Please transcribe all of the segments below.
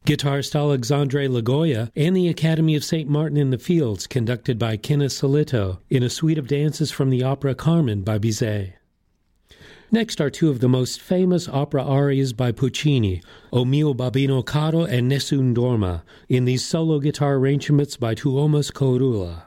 Guitarist Alexandre Lagoya, and the Academy of St. Martin in the Fields, conducted by Kenneth Solito, in a suite of dances from the opera Carmen by Bizet. Next are two of the most famous opera arias by Puccini, O mio babbino caro and Nessun dorma, in these solo guitar arrangements by Tuomas Kourula.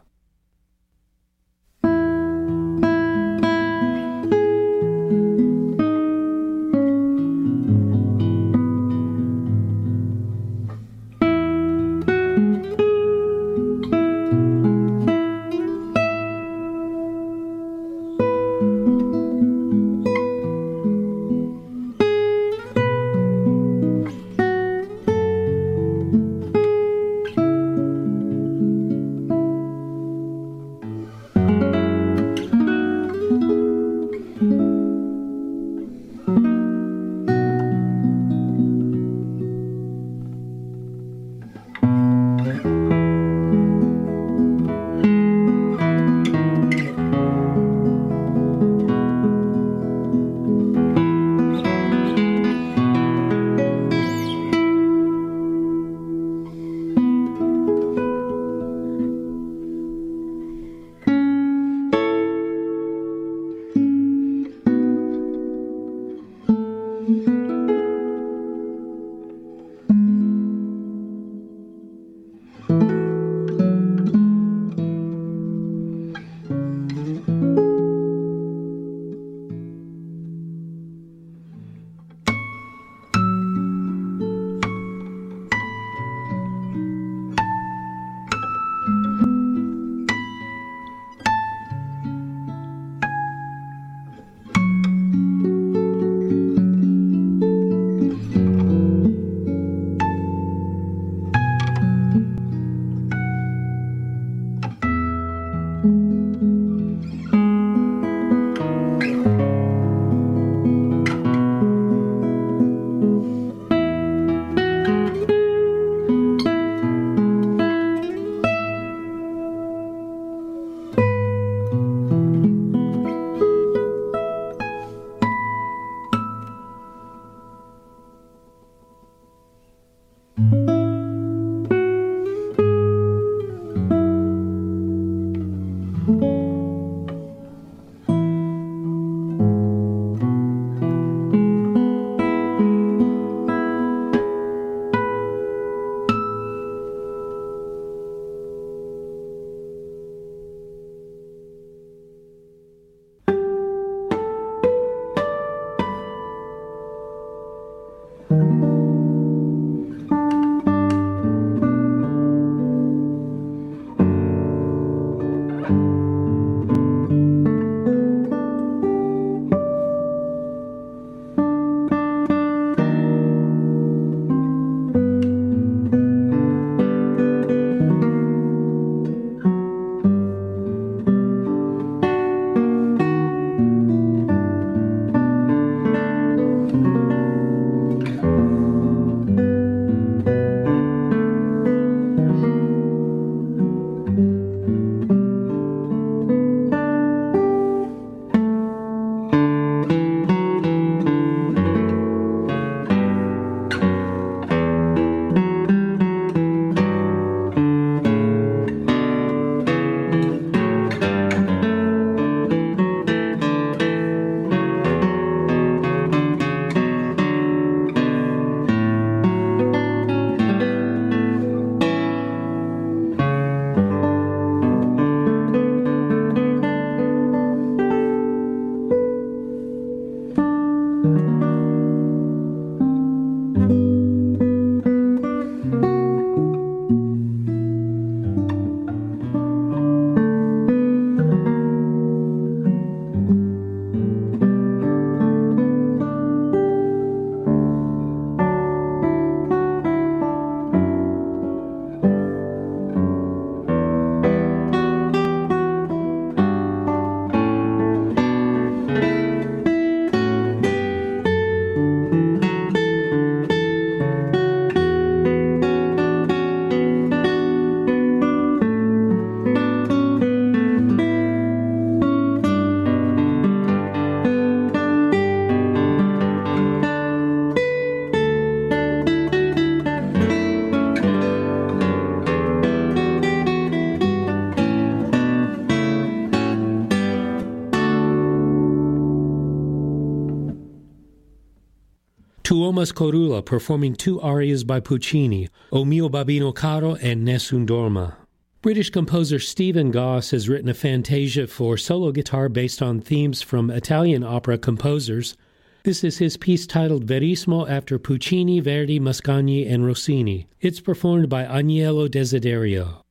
Tuomas Corula performing 2 arias by Puccini, O mio babbino caro and Nessun Dorma. British composer Stephen Goss has written a fantasia for solo guitar based on themes from Italian opera composers. This is his piece titled Verismo after Puccini, Verdi, Mascagni, and Rossini. It's performed by Agnello Desiderio.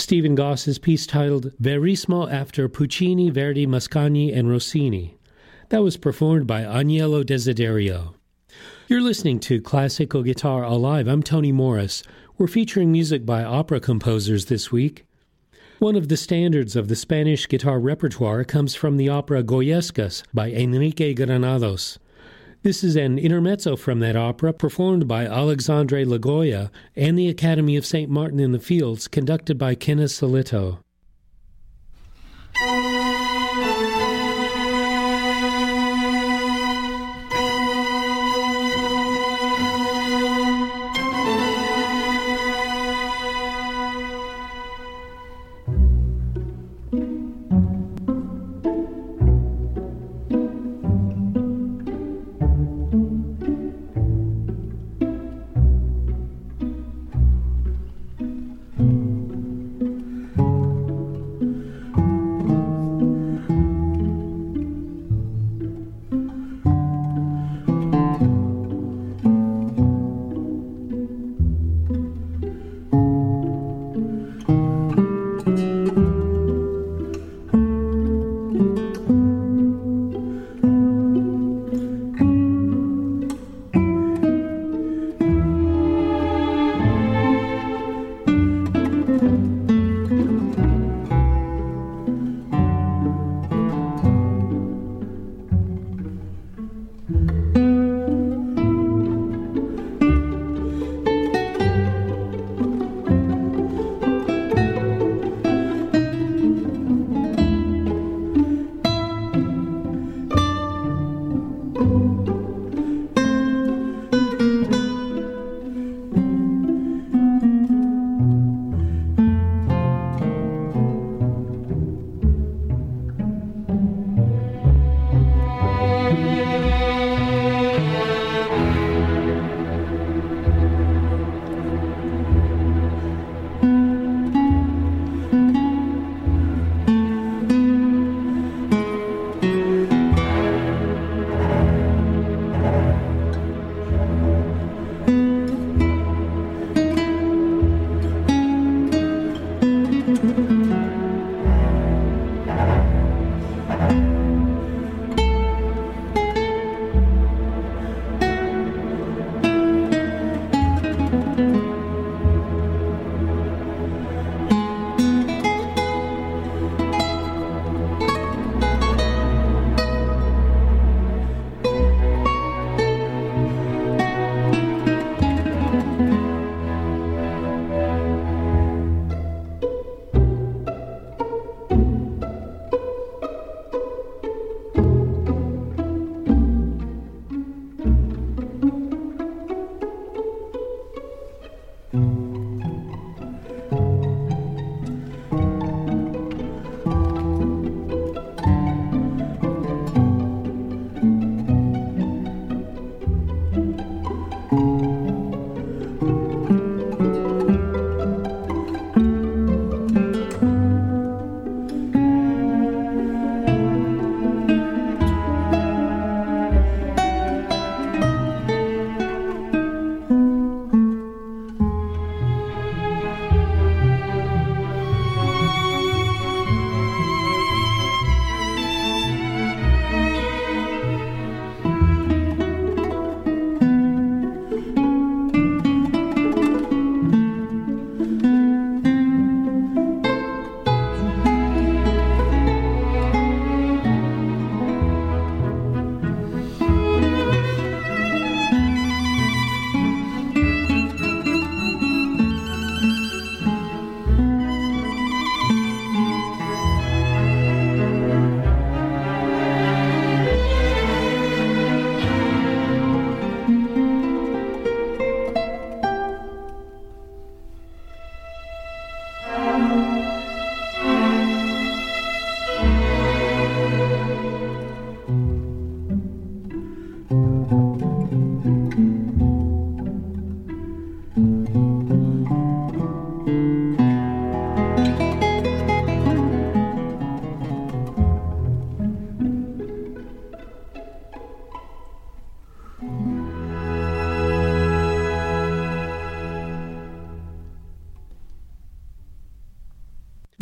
Stephen Goss's piece titled Verismo after Puccini, Verdi, Mascagni, and Rossini. That was performed by Agnello Desiderio. You're listening to Classical Guitar Alive. I'm Tony Morris. We're featuring music by opera composers this week. One of the standards of the Spanish guitar repertoire comes from the opera Goyescas by Enrique Granados. This is an intermezzo from that opera performed by Alexandre Lagoya and the Academy of St. Martin in the Fields, conducted by Kenneth Solito.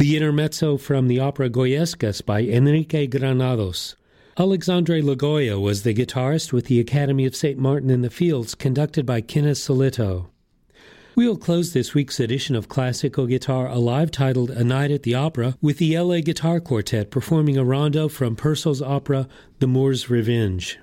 The intermezzo from the opera Goyescas by Enrique Granados. Alexandre Lagoya was the guitarist with the Academy of St. Martin in the Fields, conducted by Kenneth Solito. We'll close this week's edition of Classical Guitar Alive, titled A Night at the Opera, with the LA Guitar Quartet performing a rondo from Purcell's opera The Moor's Revenge.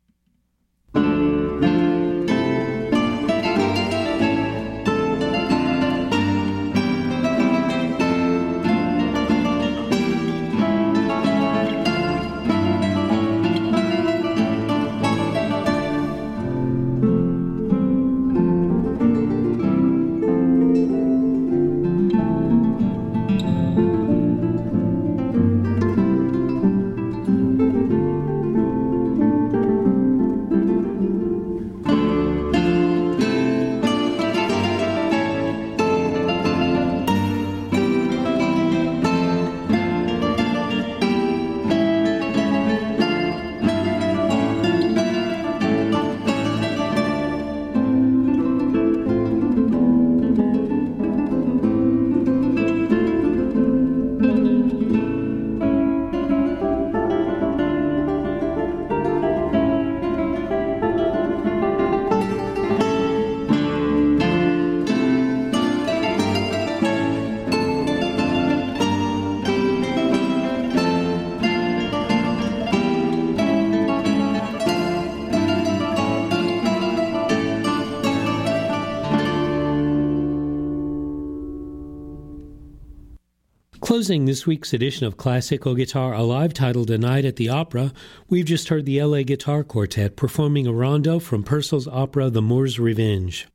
Closing this week's edition of Classical Guitar Alive, titled A Night at the Opera, we've just heard the LA Guitar Quartet performing a rondo from Purcell's opera The Moor's Revenge.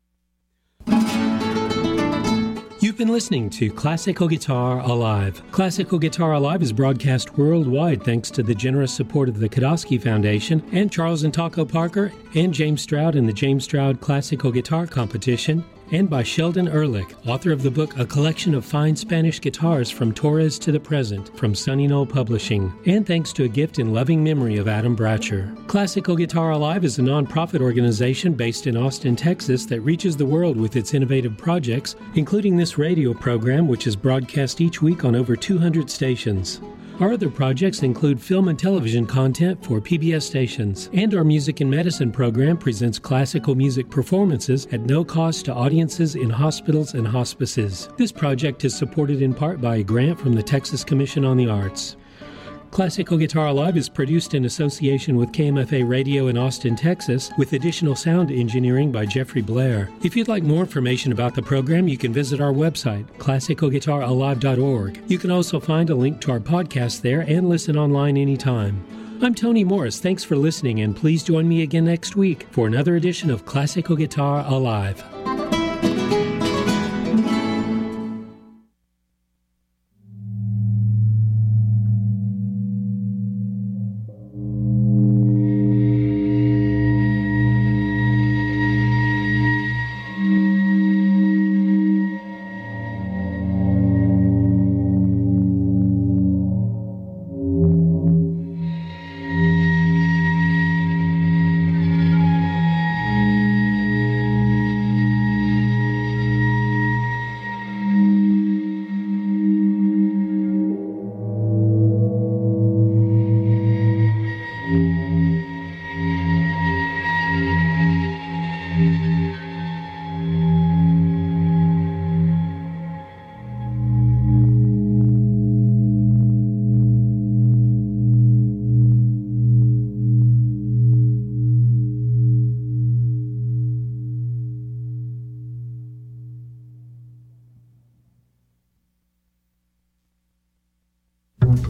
You've been listening to Classical Guitar Alive. Classical Guitar Alive is broadcast worldwide thanks to the generous support of the Kodosky Foundation and Charles and Taco Parker and James Stroud in the James Stroud Classical Guitar Competition, and by Sheldon Ehrlich, author of the book A Collection of Fine Spanish Guitars from Torres to the Present, from Sunny Knoll Publishing, and thanks to a gift in loving memory of Adam Bratcher. Classical Guitar Alive is a non-profit organization based in Austin, Texas that reaches the world with its innovative projects, including this radio program, which is broadcast each week on over 200 stations. Our other projects include film and television content for PBS stations, and our Music and Medicine program presents classical music performances at no cost to audiences in hospitals and hospices. This project is supported in part by a grant from the Texas Commission on the Arts. Classical Guitar Alive is produced in association with KMFA Radio in Austin, Texas, with additional sound engineering by Jeffrey Blair. If you'd like more information about the program, you can visit our website, classicalguitaralive.org. You can also find a link to our podcast there and listen online anytime. I'm Tony Morris. Thanks for listening, and please join me again next week for another edition of Classical Guitar Alive.